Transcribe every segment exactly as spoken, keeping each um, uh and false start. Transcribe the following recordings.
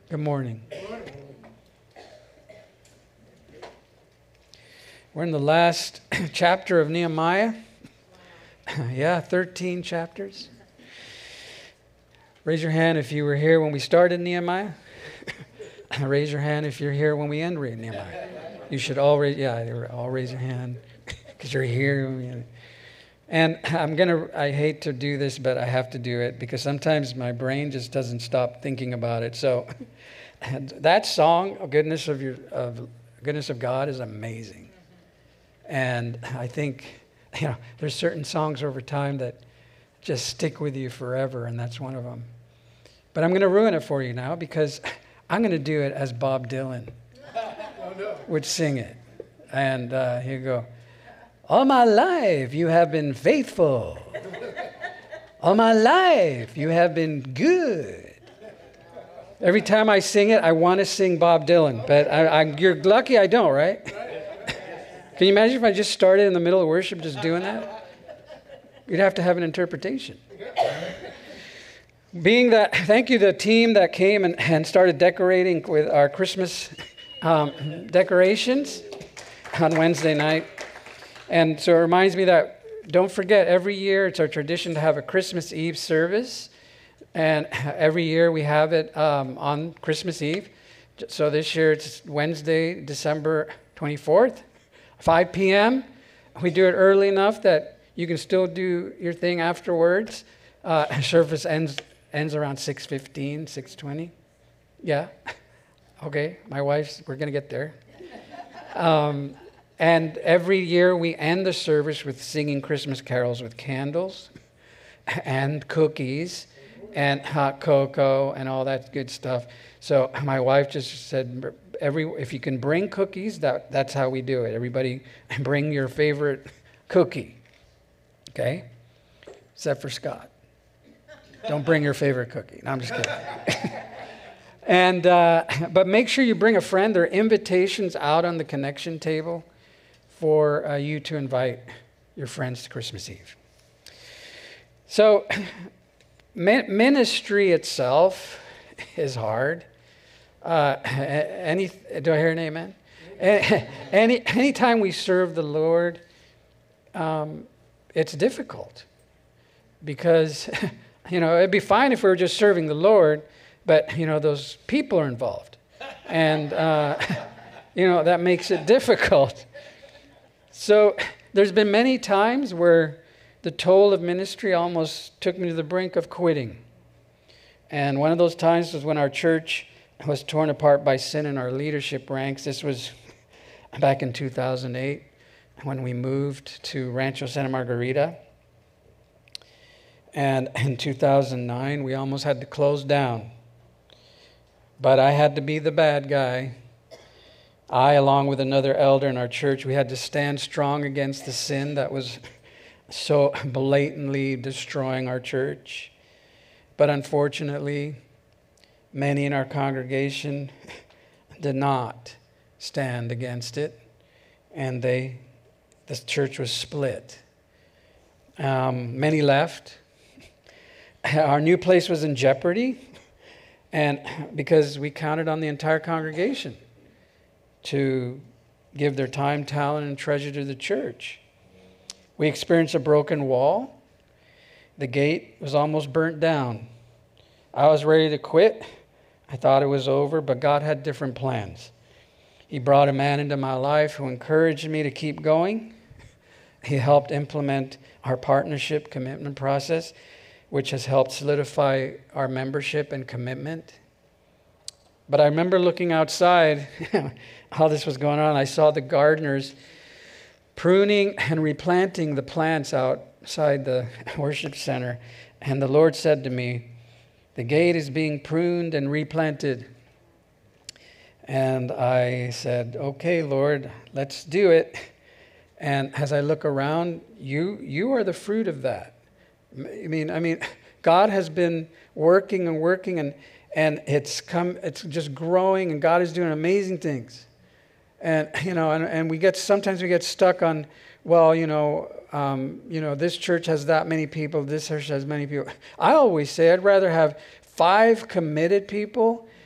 Good morning. We're in the last chapter of Nehemiah. Yeah, thirteen chapters. Raise your hand if you were here when we started Nehemiah. Raise your hand if you're here when we end Nehemiah. You should all raise, yeah, all raise your hand because you're here. And I'm going to, I hate to do this, but I have to do it because sometimes my brain just doesn't stop thinking about it. So that song, oh, Goodness of Your, of Goodness of God, is amazing. And I think, you know, there's certain songs over time that just stick with you forever, and that's one of them. But I'm going to ruin it for you now because I'm going to do it as Bob Dylan would sing it. And uh, here you go. All my life you have been faithful. All my life you have been good. Every time I sing it, I want to sing Bob Dylan, but I, I, you're lucky I don't, right? Can you imagine if I just started in the middle of worship just doing that? You'd have to have an interpretation. Being that, thank you to the team that came and, and started decorating with our Christmas um, decorations on Wednesday night. And so it reminds me that, don't forget, every year it's our tradition to have a Christmas Eve service. And every year we have it um, on Christmas Eve. So this year it's Wednesday, December twenty-fourth, five p.m. We do it early enough that you can still do your thing afterwards. Uh, service ends ends around six fifteen, six twenty. Yeah? Okay, my wife's, we're going to get there. Um, And every year we end the service with singing Christmas carols with candles and cookies and hot cocoa and all that good stuff. So my wife just said, "Every if you can bring cookies, that that's how we do it. Everybody bring your favorite cookie." Okay? Except for Scott. Don't bring your favorite cookie. No, I'm just kidding. and uh, but make sure you bring a friend. There are invitations out on the connection table for uh, you to invite your friends to Christmas Eve. So, ministry itself is hard. Uh, any, do I hear an amen? Any, anytime we serve the Lord, um, it's difficult because, you know, it'd be fine if we were just serving the Lord, but, you know, those people are involved. And, uh, you know, that makes it difficult. So there's been many times where the toll of ministry almost took me to the brink of quitting. And one of those times was when our church was torn apart by sin in our leadership ranks. This was back in two thousand eight when we moved to Rancho Santa Margarita. And in two thousand nine, we almost had to close down. But I had to be the bad guy. I, along with another elder in our church, we had to stand strong against the sin that was so blatantly destroying our church. But unfortunately, many in our congregation did not stand against it, and they, the church was split. Um, many left. Our new place was in jeopardy, and because we counted on the entire congregation to give their time, talent, and treasure to the church. We experienced a broken wall. The gate was almost burnt down. I was ready to quit. I thought it was over, but God had different plans. He brought a man into my life who encouraged me to keep going. He helped implement our partnership commitment process, which has helped solidify our membership and commitment. But I remember looking outside, how this was going on. I saw the gardeners pruning and replanting the plants outside the worship center. And the Lord said to me, "The gate is being pruned and replanted." And I said, "Okay, Lord, let's do it." And as I look around, you you are the fruit of that. I mean, I mean, God has been working and working and And it's come, it's just growing, and God is doing amazing things. And, you know, and, and we get, sometimes we get stuck on, well, you know, um, you know, this church has that many people, this church has many people. I always say I'd rather have five committed people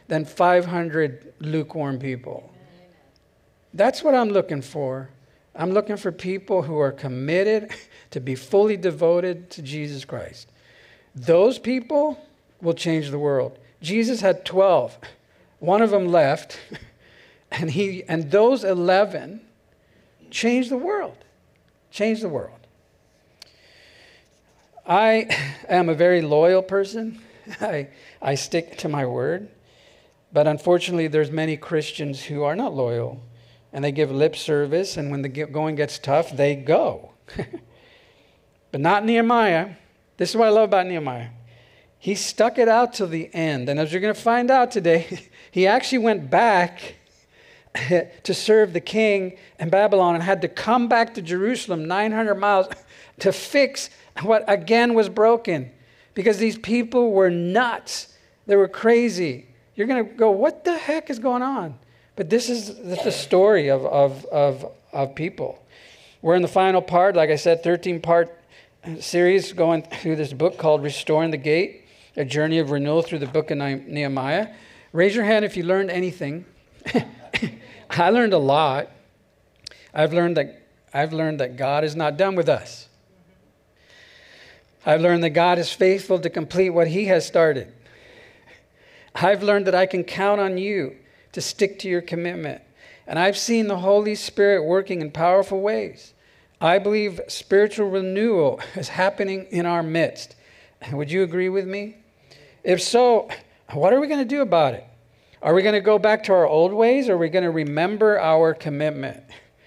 than five hundred lukewarm people. That's what I'm looking for. I'm looking for people who are committed to be fully devoted to Jesus Christ. Those people will change the world. Jesus had twelve. One of them left, and he and those eleven changed the world. Changed the world. I am a very loyal person. I, I stick to my word. But unfortunately, there's many Christians who are not loyal. And they give lip service, and when the going gets tough, they go. But not Nehemiah. This is what I love about Nehemiah. He stuck it out to the end. And as you're going to find out today, he actually went back to serve the king in Babylon and had to come back to Jerusalem nine hundred miles to fix what again was broken. Because these people were nuts. They were crazy. You're going to go, what the heck is going on? But this is the story of, of, of, of people. We're in the final part, like I said, thirteen-part series going through this book called Restoring the Gate, a journey of renewal through the book of Nehemiah. Raise your hand if you learned anything. I learned a lot. I've learned that I've learned that God is not done with us. I've learned that God is faithful to complete what he has started. I've learned that I can count on you to stick to your commitment. And I've seen the Holy Spirit working in powerful ways. I believe spiritual renewal is happening in our midst. Would you agree with me? If so, what are we going to do about it? Are we going to go back to our old ways, or are we going to remember our commitment?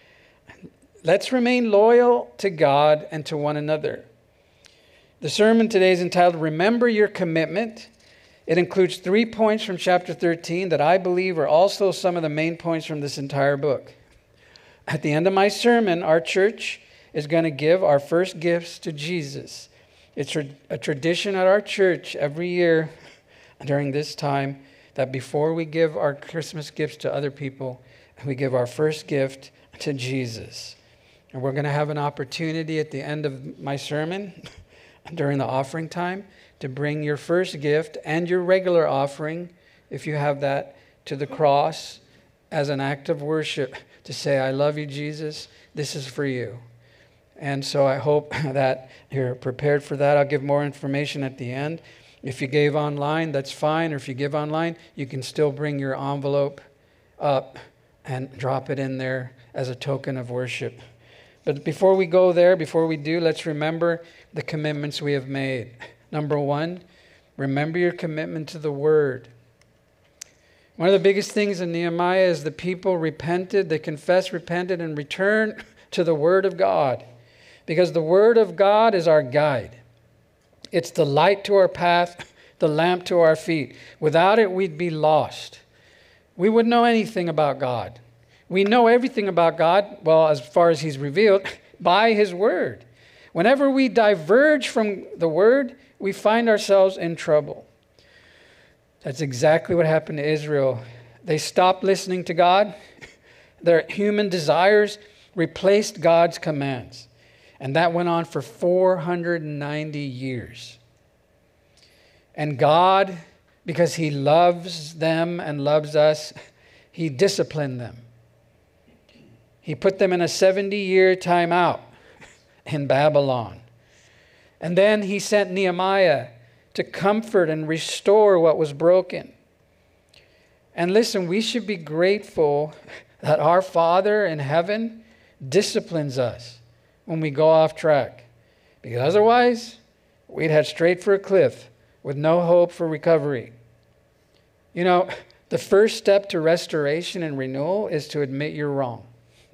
Let's remain loyal to God and to one another. The sermon today is entitled, Remember Your Commitment. It includes three points from chapter thirteen that I believe are also some of the main points from this entire book. At the end of my sermon, our church is going to give our first gifts to Jesus. It's a tradition at our church every year during this time that before we give our Christmas gifts to other people, we give our first gift to Jesus. And we're going to have an opportunity at the end of my sermon during the offering time to bring your first gift and your regular offering, if you have that, to the cross as an act of worship to say, I love you, Jesus. This is for you. And so I hope that you're prepared for that. I'll give more information at the end. If you gave online, that's fine. Or if you give online, you can still bring your envelope up and drop it in there as a token of worship. But before we go there, before we do, let's remember the commitments we have made. Number one, remember your commitment to the Word. One of the biggest things in Nehemiah is the people repented, they confessed, repented, and returned to the Word of God. Because the Word of God is our guide. It's the light to our path, the lamp to our feet. Without it, we'd be lost. We wouldn't know anything about God. We know everything about God, well, as far as He's revealed, by His Word. Whenever we diverge from the Word, we find ourselves in trouble. That's exactly what happened to Israel. They stopped listening to God. Their human desires replaced God's commands. And that went on for four hundred ninety years. And God, because He loves them and loves us, He disciplined them. He put them in a seventy-year timeout in Babylon. And then He sent Nehemiah to comfort and restore what was broken. And listen, we should be grateful that our Father in heaven disciplines us when we go off track. Because otherwise, we'd head straight for a cliff with no hope for recovery. You know, the first step to restoration and renewal is to admit you're wrong.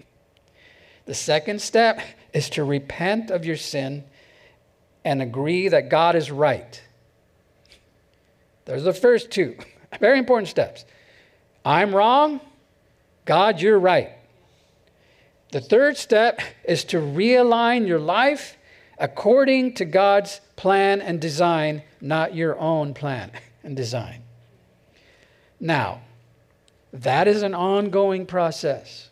The second step is to repent of your sin and agree that God is right. Those are the first two very important steps. I'm wrong. God, you're right. The third step is to realign your life according to God's plan and design, not your own plan and design. Now, that is an ongoing process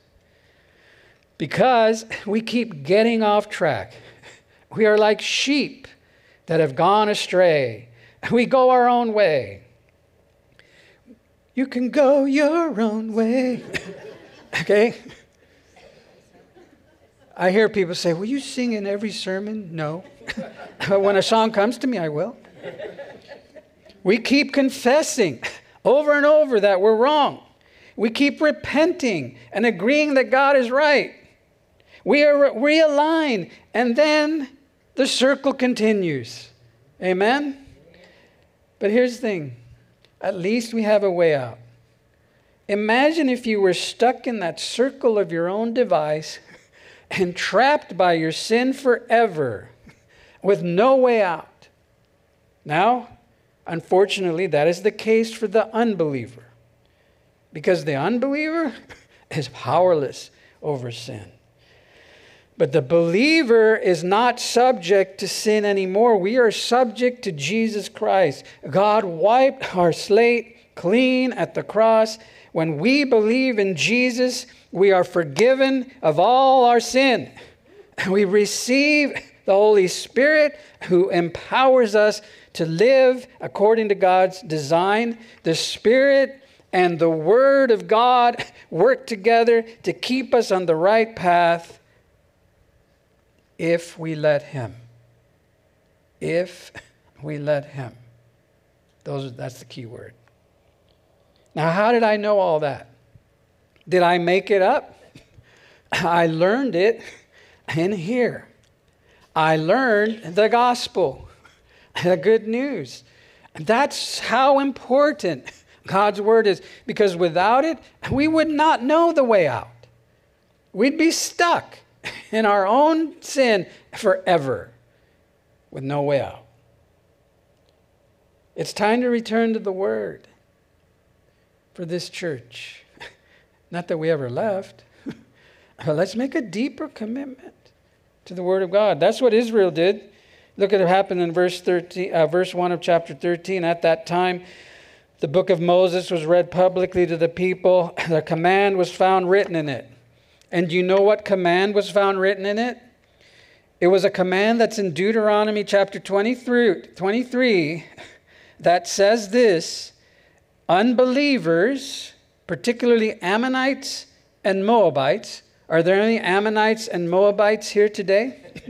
because we keep getting off track. We are like sheep that have gone astray. We go our own way. You can go your own way. Okay? I hear people say, will you sing in every sermon? No. But when a song comes to me, I will. We keep confessing over and over that we're wrong. We keep repenting and agreeing that God is right. We are realigned, and then the circle continues. Amen? But here's the thing. At least we have a way out. Imagine if you were stuck in that circle of your own device and trapped by your sin forever with no way out. Now, unfortunately, that is the case for the unbeliever. Because the unbeliever is powerless over sin. But the believer is not subject to sin anymore. We are subject to Jesus Christ. God wiped our slate clean at the cross. When we believe in Jesus, we are forgiven of all our sin. We receive the Holy Spirit who empowers us to live according to God's design. The Spirit and the Word of God work together to keep us on the right path if we let Him. If we let Him. Those, that's the key word. Now, how did I know all that? Did I make it up? I learned it in here. I learned the gospel, the good news. That's how important God's word is, because without it, we would not know the way out. We'd be stuck in our own sin forever with no way out. It's time to return to the word for this church. Not that we ever left, but let's make a deeper commitment to the word of God. That's what Israel did. Look at what happened in verse thirteen, uh, verse one of chapter thirteen. At that time, the book of Moses was read publicly to the people. The command was found written in it. And do you know what command was found written in it? It was a command that's in Deuteronomy chapter twenty-three that says this: unbelievers, particularly Ammonites and Moabites. Are there any Ammonites and Moabites here today?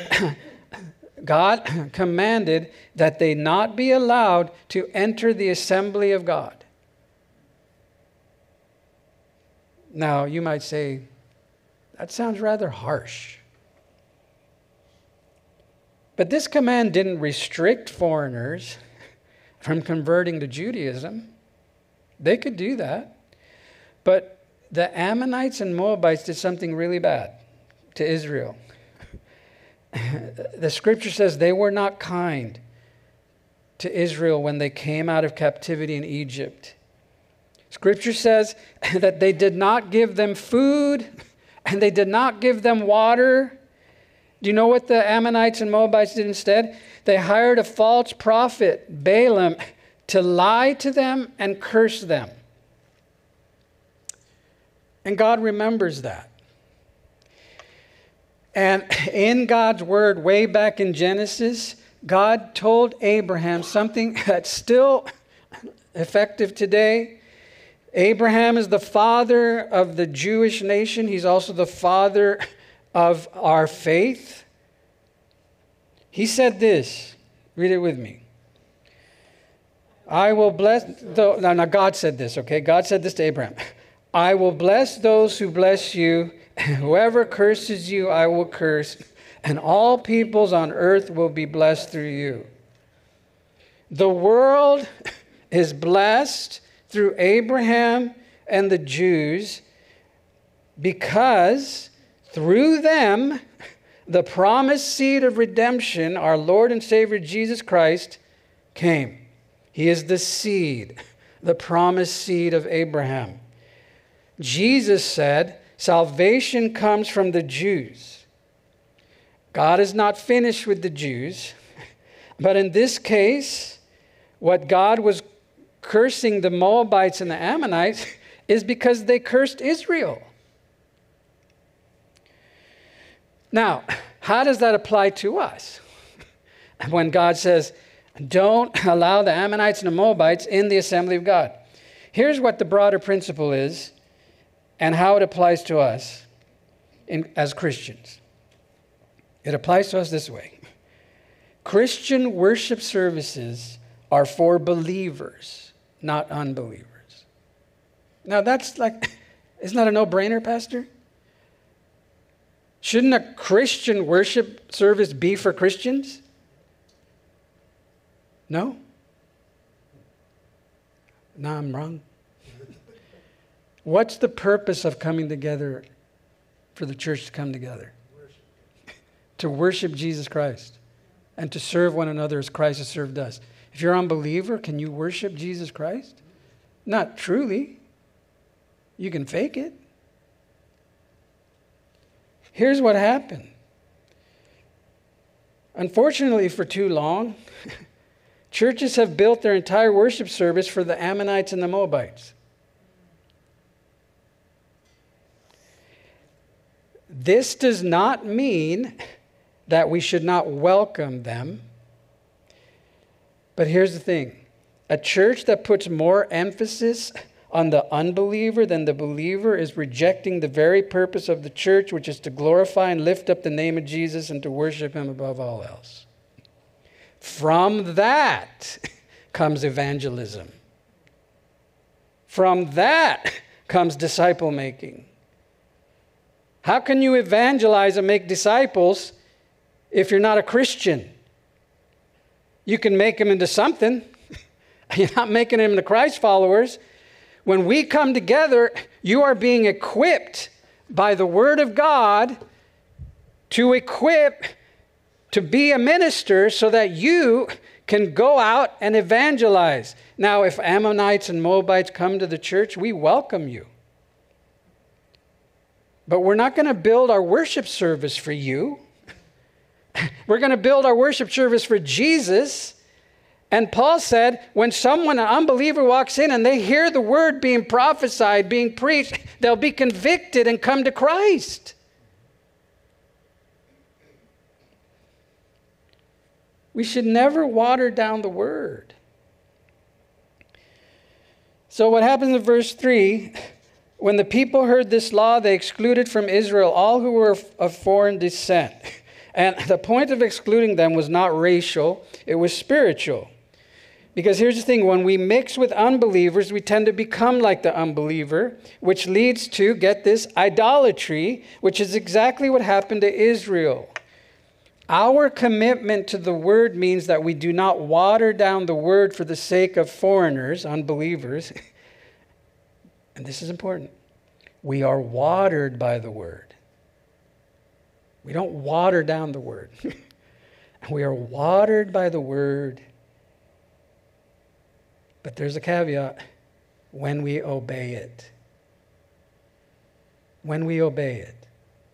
God commanded that they not be allowed to enter the assembly of God. Now, you might say, that sounds rather harsh. But this command didn't restrict foreigners from converting to Judaism. They could do that. But the Ammonites and Moabites did something really bad to Israel. The scripture says they were not kind to Israel when they came out of captivity in Egypt. Scripture says that they did not give them food and they did not give them water. Do you know what the Ammonites and Moabites did instead? They hired a false prophet, Balaam, to lie to them and curse them. And God remembers that. And in God's word, way back in Genesis, God told Abraham something that's still effective today. Abraham is the father of the Jewish nation. He's also the father of our faith. He said this. Read it with me. I will bless... Th- now, now, God said this, okay? God said this to Abraham. I will bless those who bless you. Whoever curses you, I will curse. And all peoples on earth will be blessed through you. The world is blessed through Abraham and the Jews because through them, the promised seed of redemption, our Lord and Savior Jesus Christ, came. He is the seed, the promised seed of Abraham. Jesus said, salvation comes from the Jews. God is not finished with the Jews, but in this case, what God was cursing the Moabites and the Ammonites is because they cursed Israel. Now, how does that apply to us? When God says, don't allow the Ammonites and the Moabites in the assembly of God. Here's what the broader principle is and how it applies to us in, as Christians. It applies to us this way. Christian worship services are for believers, not unbelievers. Now that's like, isn't that a no-brainer, Pastor? Shouldn't a Christian worship service be for Christians? No? No, I'm wrong. What's the purpose of coming together for the church to come together? Worship. To worship Jesus Christ and to serve one another as Christ has served us. If you're an unbeliever, can you worship Jesus Christ? Not truly. You can fake it. Here's what happened. Unfortunately, for too long, churches have built their entire worship service for the Ammonites and the Moabites. This does not mean that we should not welcome them. But here's the thing. A church that puts more emphasis on the unbeliever than the believer is rejecting the very purpose of the church, which is to glorify and lift up the name of Jesus and to worship him above all else. From that comes evangelism. From that comes disciple making. How can you evangelize and make disciples if you're not a Christian? You can make them into something. You're not making them into Christ followers. When we come together, you are being equipped by the Word of God to equip, to be a minister so that you can go out and evangelize. Now, if Ammonites and Moabites come to the church, we welcome you. But we're not going to build our worship service for you. We're going to build our worship service for Jesus. And Paul said, when someone, an unbeliever, walks in and they hear the word being prophesied, being preached, they'll be convicted and come to Christ. We should never water down the word. So what happens in verse three? When the people heard this law, they excluded from Israel all who were of foreign descent. And the point of excluding them was not racial, it was spiritual. Because here's the thing, when we mix with unbelievers, we tend to become like the unbeliever, which leads to, get this, idolatry, which is exactly what happened to Israel. Our commitment to the word means that we do not water down the word for the sake of foreigners, unbelievers. And this is important. We are watered by the word. We don't water down the word. We are watered by the word. But there's a caveat. When we obey it. When we obey it.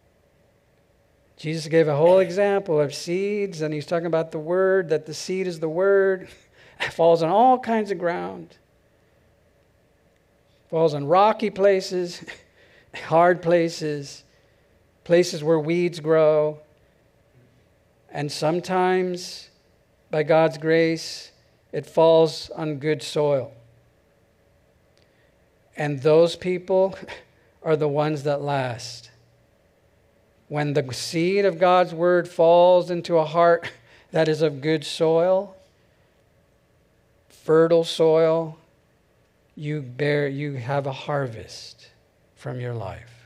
Jesus gave a whole example of seeds, and he's talking about the word, that the seed is the word. It falls on all kinds of ground. Falls on rocky places, hard places, places where weeds grow. And sometimes, by God's grace, it falls on good soil. And those people are the ones that last. When the seed of God's word falls into a heart that is of good soil, fertile soil, you bear, you have a harvest from your life.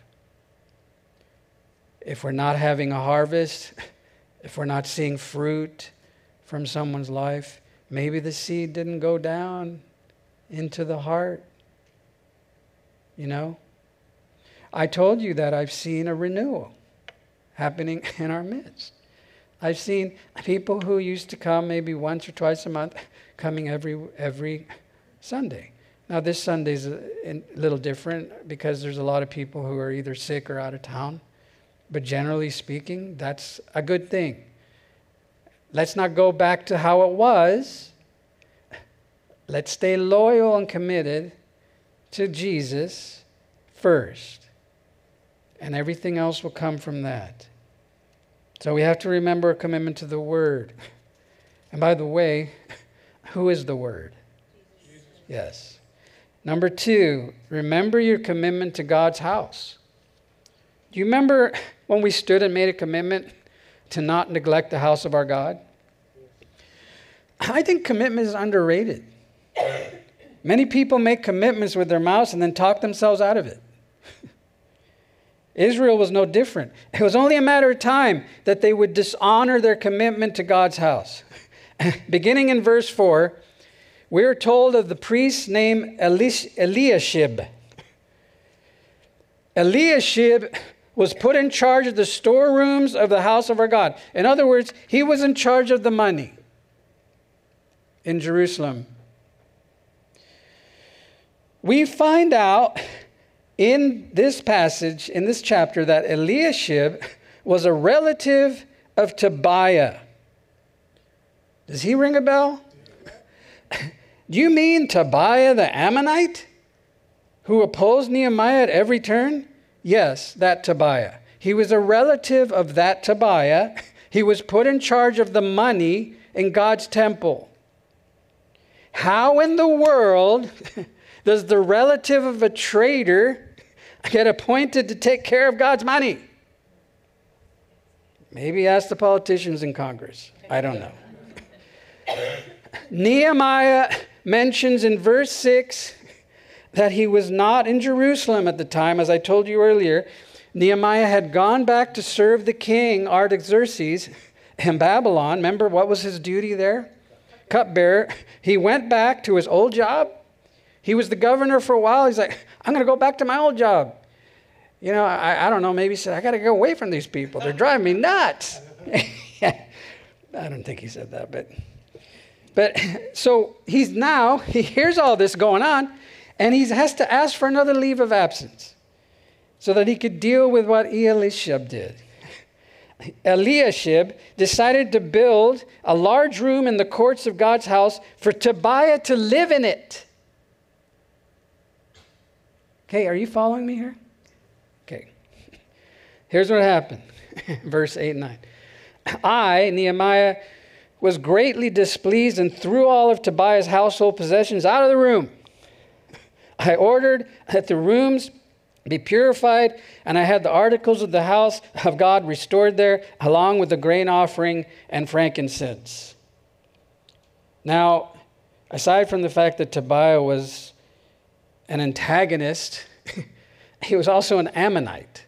If we're not having a harvest, if we're not seeing fruit from someone's life, maybe the seed didn't go down into the heart. You know? I told you that I've seen a renewal happening in our midst. I've seen people who used to come maybe once or twice a month coming every every Sunday. Now this Sunday's a, a little different because there's a lot of people who are either sick or out of town. But generally speaking, that's a good thing. Let's not go back to how it was. Let's stay loyal and committed to Jesus first. And everything else will come from that. So we have to remember a commitment to the Word. And by the way, who is the Word? Jesus. Yes. Number two, remember your commitment to God's house. Do you remember when we stood and made a commitment to not neglect the house of our God? I think commitment is underrated. Many people make commitments with their mouths and then talk themselves out of it. Israel was no different. It was only a matter of time that they would dishonor their commitment to God's house. Beginning in verse four, we are told of the priest named Elish- Eliashib. Eliashib was put in charge of the storerooms of the house of our God. In other words, he was in charge of the money in Jerusalem. We find out in this passage, in this chapter, that Eliashib was a relative of Tobiah. Does he ring a bell? Do you mean Tobiah the Ammonite, who opposed Nehemiah at every turn? Yes, that Tobiah. He was a relative of that Tobiah. He was put in charge of the money in God's temple. How in the world does the relative of a traitor get appointed to take care of God's money? Maybe ask the politicians in Congress. I don't know. Nehemiah mentions in verse six that he was not in Jerusalem at the time. As I told you earlier, Nehemiah had gone back to serve the king Artaxerxes in Babylon. Remember, what was his duty there? Cupbearer. He went back to his old job. He was the governor for a while. He's like, I'm going to go back to my old job. You know, I, I don't know, maybe he said, I got to go away from these people. They're driving me nuts. I don't think he said that, but... But so he's now, he hears all this going on, and he has to ask for another leave of absence so that he could deal with what Eliashib did. Eliashib decided to build a large room in the courts of God's house for Tobiah to live in it. Okay, are you following me here? Okay. Here's what happened. Verse eight and nine. I, Nehemiah, was greatly displeased and threw all of Tobiah's household possessions out of the room. I ordered that the rooms be purified, and I had the articles of the house of God restored there, along with the grain offering and frankincense. Now, aside from the fact that Tobiah was an antagonist, he was also an Ammonite.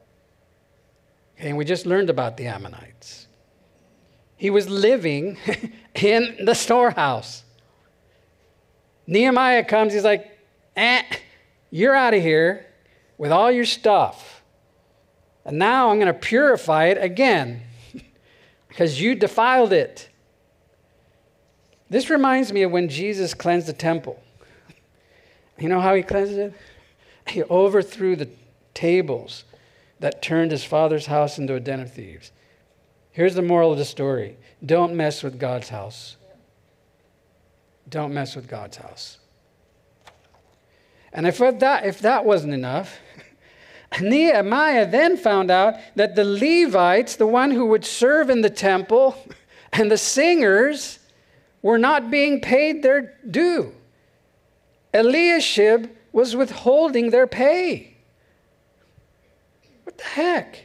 Okay, and we just learned about the Ammonites. He was living in the storehouse. Nehemiah comes, he's like, eh, you're out of here with all your stuff. And now I'm going to purify it again because you defiled it. This reminds me of when Jesus cleansed the temple. You know how he cleansed it? He overthrew the tables that turned his father's house into a den of thieves. Here's the moral of the story. Don't mess with God's house. Don't mess with God's house. And if that, if that wasn't enough, Nehemiah then found out that the Levites, the one who would serve in the temple, and the singers were not being paid their due. Eliashib was withholding their pay. What the heck?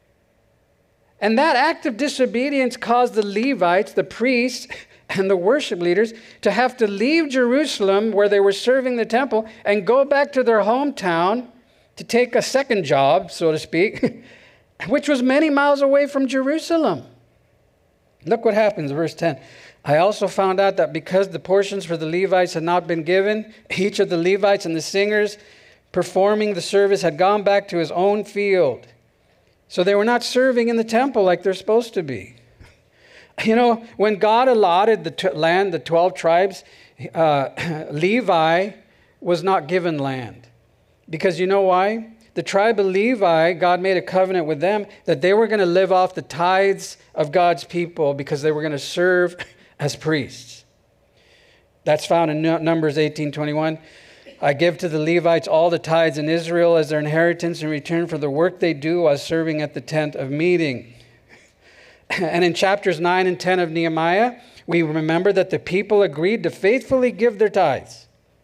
And that act of disobedience caused the Levites, the priests, and the worship leaders to have to leave Jerusalem where they were serving the temple and go back to their hometown to take a second job, so to speak, which was many miles away from Jerusalem. Look what happens, verse ten. I also found out that because the portions for the Levites had not been given, each of the Levites and the singers performing the service had gone back to his own field. So they were not serving in the temple like they're supposed to be. You know, when God allotted the t- land, the twelve tribes, uh, Levi was not given land. Because you know why? The tribe of Levi, God made a covenant with them that they were going to live off the tithes of God's people because they were going to serve as priests. That's found in Numbers eighteen twenty-one. I give to the Levites all the tithes in Israel as their inheritance in return for the work they do while serving at the tent of meeting. And in chapters nine and ten of Nehemiah, we remember that the people agreed to faithfully give their tithes.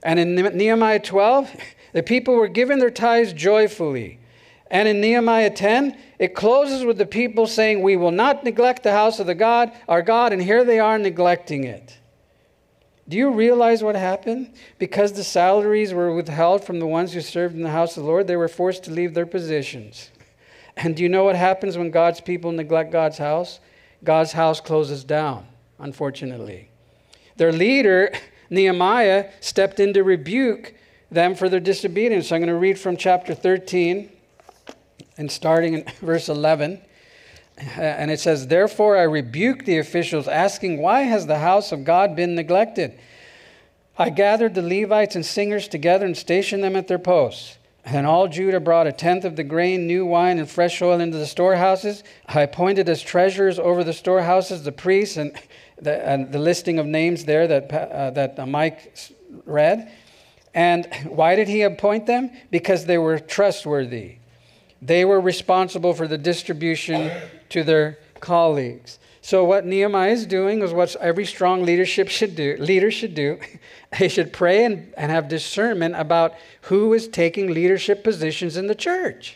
And in Nehemiah twelve, the people were given their tithes joyfully. And in Nehemiah ten, it closes with the people saying, we will not neglect the house of the God, our God, and here they are neglecting it. Do you realize what happened? Because the salaries were withheld from the ones who served in the house of the Lord, they were forced to leave their positions. And do you know what happens when God's people neglect God's house? God's house closes down, unfortunately. Their leader, Nehemiah, stepped in to rebuke them for their disobedience. So I'm going to read from chapter thirteen and starting in verse eleven. And it says, therefore I rebuked the officials, asking, why has the house of God been neglected? I gathered the Levites and singers together and stationed them at their posts. And all Judah brought a tenth of the grain, new wine, and fresh oil into the storehouses. I appointed as treasurers over the storehouses the priests, and the, and the listing of names there that, uh, that Mike read. And why did he appoint them? Because they were trustworthy. They were responsible for the distribution to their colleagues. So what Nehemiah is doing is what every strong leadership should do. Leader should do. They should pray and, and have discernment about who is taking leadership positions in the church.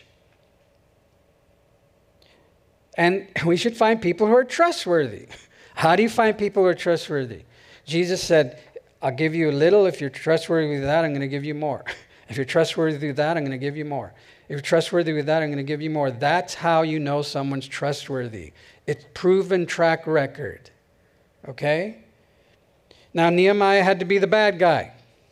And we should find people who are trustworthy. How do you find people who are trustworthy? Jesus said, I'll give you a little. If you're trustworthy with that, I'm going to give you more. If you're trustworthy with that, I'm going to give you more. If you're trustworthy with that, I'm going to give you more. That's how you know someone's trustworthy. It's proven track record. Okay? Now, Nehemiah had to be the bad guy.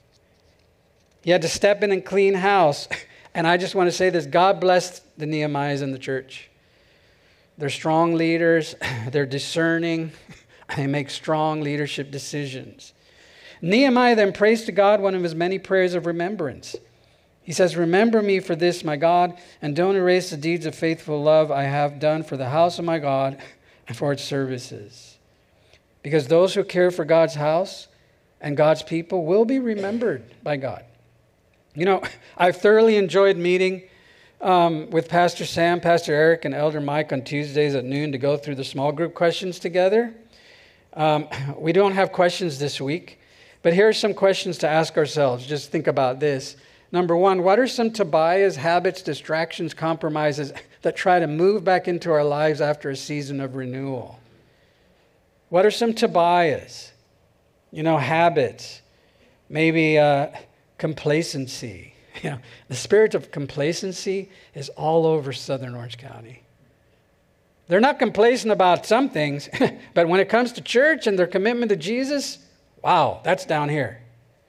He had to step in and clean house. And I just want to say this. God bless the Nehemiahs in the church. They're strong leaders. They're discerning. They make strong leadership decisions. Nehemiah then prays to God one of his many prayers of remembrance. He says, remember me for this, my God, and don't erase the deeds of faithful love I have done for the house of my God and for its services. Because those who care for God's house and God's people will be remembered by God. You know, I've thoroughly enjoyed meeting um, with Pastor Sam, Pastor Eric, and Elder Mike on Tuesdays at noon to go through the small group questions together. Um, we don't have questions this week, but here are some questions to ask ourselves. Just think about this. Number one, what are some Tobiahs, habits, distractions, compromises that try to move back into our lives after a season of renewal? What are some Tobiahs? You know, habits, maybe uh, complacency. You know, the spirit of complacency is all over Southern Orange County. They're not complacent about some things, but when it comes to church and their commitment to Jesus, wow, that's down here.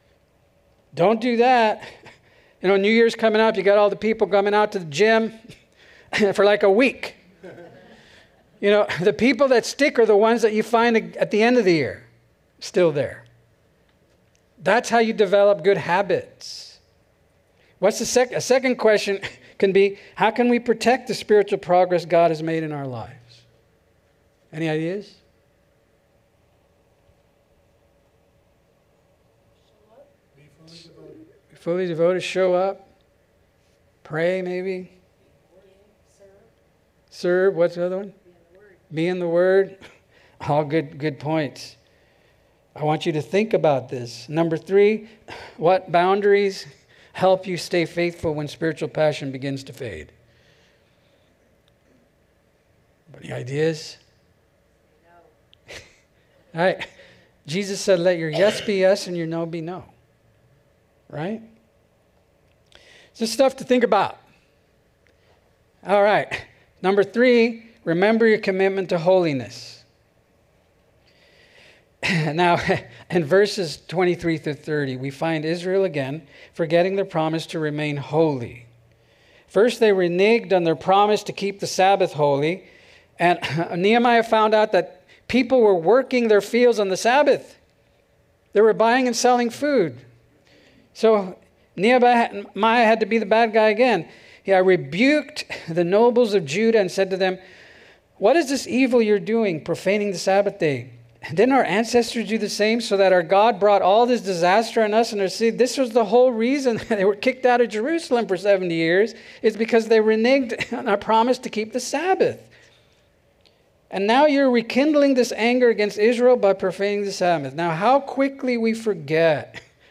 Don't do that. You know, New Year's coming up, you got all the people coming out to the gym for like a week. You know, the people that stick are the ones that you find at the end of the year, still there. That's how you develop good habits. What's the sec- a second question can be, how can we protect the spiritual progress God has made in our lives? Any ideas? Fully devoted, show up, pray maybe, serve. serve. What's the other one? Be in the Word. Be in the Word. All good, good points. I want you to think about this. Number three, what boundaries help you stay faithful when spiritual passion begins to fade? Any ideas? No. All right. Jesus said, let your yes be yes and your no be no. Right? Just stuff to think about. All right. Number three, remember your commitment to holiness. Now, in verses twenty-three through thirty, we find Israel again forgetting their promise to remain holy. First, they reneged on their promise to keep the Sabbath holy. And Nehemiah found out that people were working their fields on the Sabbath. They were buying and selling food. So Nehemiah had to be the bad guy again. He rebuked the nobles of Judah and said to them, what is this evil you're doing, profaning the Sabbath day? Didn't our ancestors do the same so that our God brought all this disaster on us and our city? This was the whole reason they were kicked out of Jerusalem for seventy years. It's because they reneged on our promise to keep the Sabbath. And now you're rekindling this anger against Israel by profaning the Sabbath. Now, how quickly we forget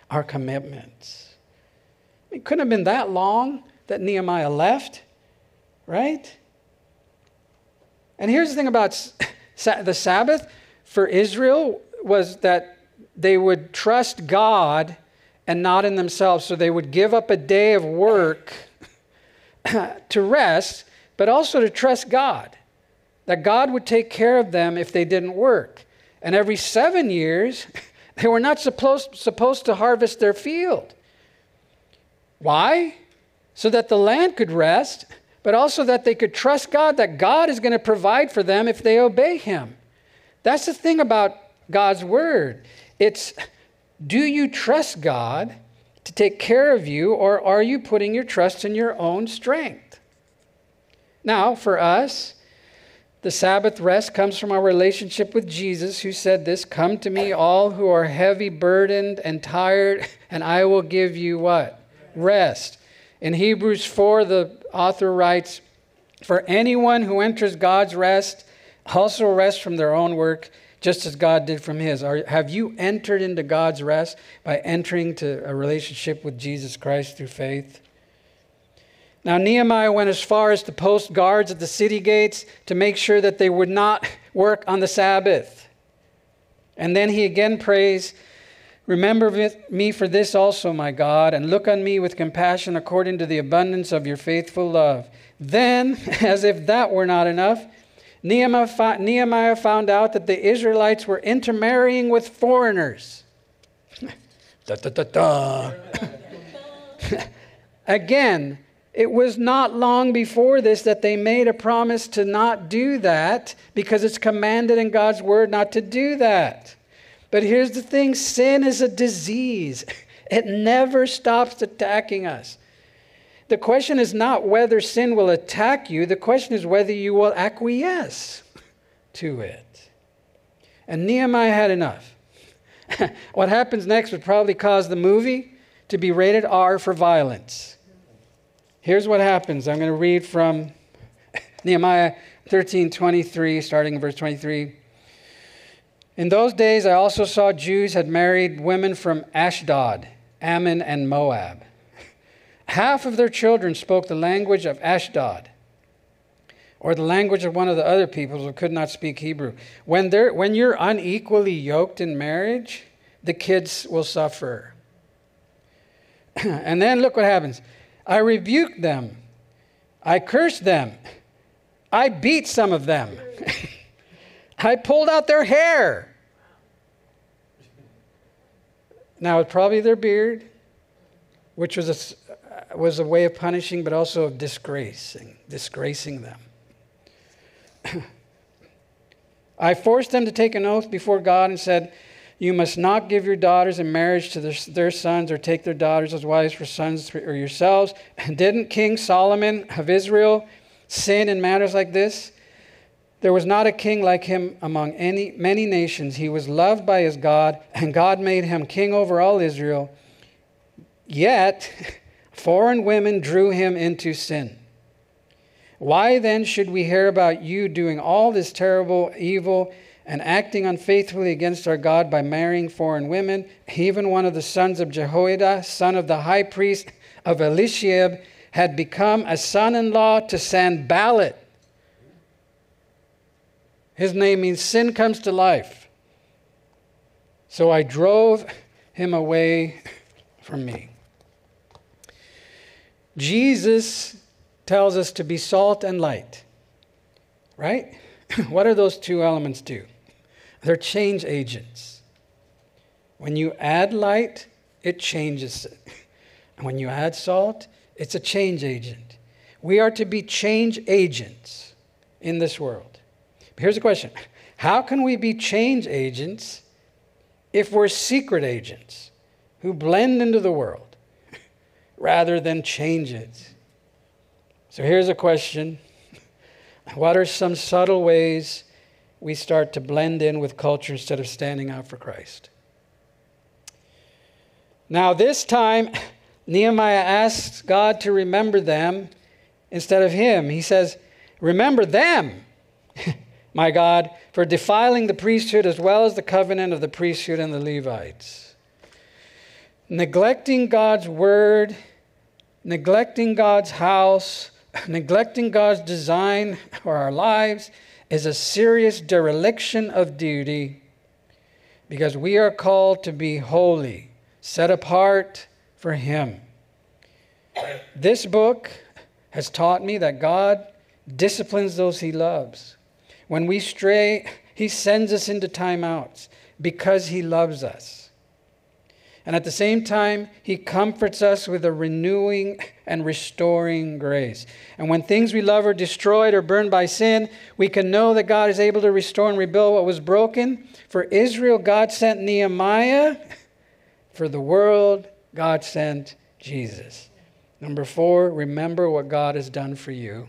our commitments. It couldn't have been that long that Nehemiah left, right? And here's the thing about the Sabbath for Israel was that they would trust God and not in themselves. So they would give up a day of work to rest, but also to trust God, that God would take care of them if they didn't work. And every seven years, they were not supposed, supposed to harvest their field. Why? So that the land could rest, but also that they could trust God, that God is going to provide for them if they obey him. That's the thing about God's word. It's, do you trust God to take care of you, or are you putting your trust in your own strength? Now, for us, the Sabbath rest comes from our relationship with Jesus, who said this, "Come to me, all who are heavy burdened and tired, and I will give you" what? Rest. In Hebrews four, the author writes, "For anyone who enters God's rest also rests from their own work, just as God did from his." Are, have you entered into God's rest by entering to a relationship with Jesus Christ through faith? Now, Nehemiah went as far as to post guards at the city gates to make sure that they would not work on the Sabbath. And then he again prays, "Remember me for this also, my God, and look on me with compassion according to the abundance of your faithful love." Then, as if that were not enough, Nehemiah found out that the Israelites were intermarrying with foreigners. Da, da, da, da. Again, it was not long before this that they made a promise to not do that, because it's commanded in God's word not to do that. But here's the thing, sin is a disease. It never stops attacking us. The question is not whether sin will attack you. The question is whether you will acquiesce to it. And Nehemiah had enough. What happens next would probably cause the movie to be rated R for violence. Here's what happens. I'm going to read from Nehemiah thirteen twenty-three, starting in verse twenty-three. "In those days I also saw Jews had married women from Ashdod, Ammon, and Moab. Half of their children spoke the language of Ashdod, or the language of one of the other peoples who could not speak Hebrew." When, they're, when you're unequally yoked in marriage, the kids will suffer. And then look what happens. "I rebuked them. I cursed them. I beat some of them. I pulled out their hair." Now, it's probably their beard, which was a, was a way of punishing, but also of disgracing, disgracing them. "I forced them to take an oath before God and said, 'You must not give your daughters in marriage to their, their sons, or take their daughters as wives for sons or yourselves.' And didn't King Solomon of Israel sin in matters like this? There was not a king like him among any many nations. He was loved by his God, and God made him king over all Israel. Yet foreign women drew him into sin. Why then should we hear about you doing all this terrible evil and acting unfaithfully against our God by marrying foreign women? Even one of the sons of Jehoiada, son of the high priest of Eliashib, had become a son-in-law to Sanballat." His name means sin comes to life. "So I drove him away from me." Jesus tells us to be salt and light, right? What do those two elements do? They're change agents. When you add light, it changes it. And when you add salt, it's a change agent. We are to be change agents in this world. Here's the question. How can we be change agents if we're secret agents who blend into the world rather than change it? So here's a question. What are some subtle ways we start to blend in with culture instead of standing out for Christ? Now this time, Nehemiah asks God to remember them instead of him. He says, "Remember them, my God, for defiling the priesthood as well as the covenant of the priesthood and the Levites." Neglecting God's word, neglecting God's house, neglecting God's design for our lives is a serious dereliction of duty, because we are called to be holy, set apart for Him. This book has taught me that God disciplines those He loves. When we stray, He sends us into timeouts because He loves us. And at the same time, He comforts us with a renewing and restoring grace. And when things we love are destroyed or burned by sin, we can know that God is able to restore and rebuild what was broken. For Israel, God sent Nehemiah. For the world, God sent Jesus. Number four, remember what God has done for you.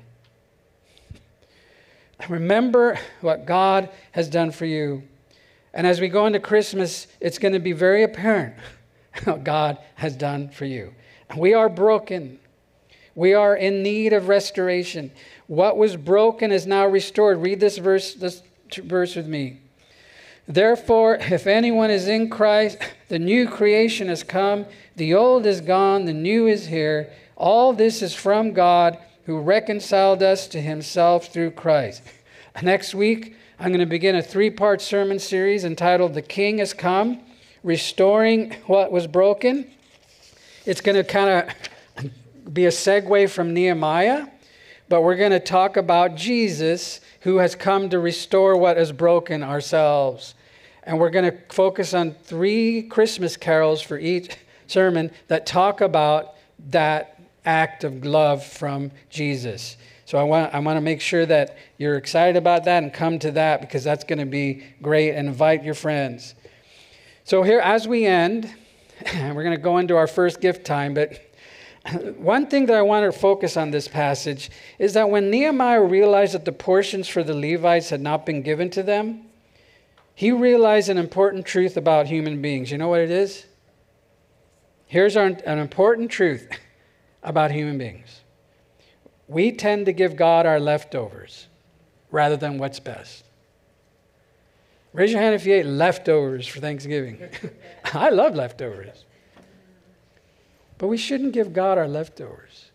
Remember what God has done for you. And as we go into Christmas, it's going to be very apparent what God has done for you. We are broken. We are in need of restoration. What was broken is now restored. Read this verse, this verse with me. Therefore, if anyone is in Christ, the new creation has come. The old is gone. The new is here. All this is from God, who reconciled us to Himself through Christ. Next week, I'm going to begin a three-part sermon series entitled The King Has Come, Restoring What Was Broken. It's going to kind of be a segue from Nehemiah, but we're going to talk about Jesus, who has come to restore what is broken ourselves. And we're going to focus on three Christmas carols for each sermon that talk about that act of love from Jesus. So I want I want to make sure that you're excited about that and come to that, because that's going to be great, and invite your friends. So here, as we end, we're going to go into our first gift time, but one thing that I want to focus on this passage is that when Nehemiah realized that the portions for the Levites had not been given to them, he realized an important truth about human beings. You know what it is? Here's our, an important truth about human beings. We tend to give God our leftovers rather than what's best. Raise your hand if you ate leftovers for Thanksgiving. I love leftovers. But we shouldn't give God our leftovers.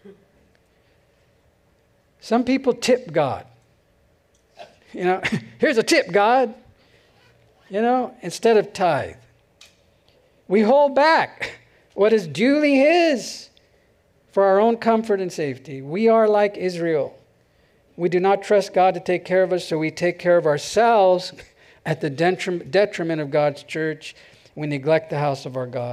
Some people tip God. You know, here's a tip, God. You know, instead of tithe. We hold back what is duly His for our own comfort and safety. We are like Israel. We do not trust God to take care of us, so we take care of ourselves at the detriment of God's church. We neglect the house of our God.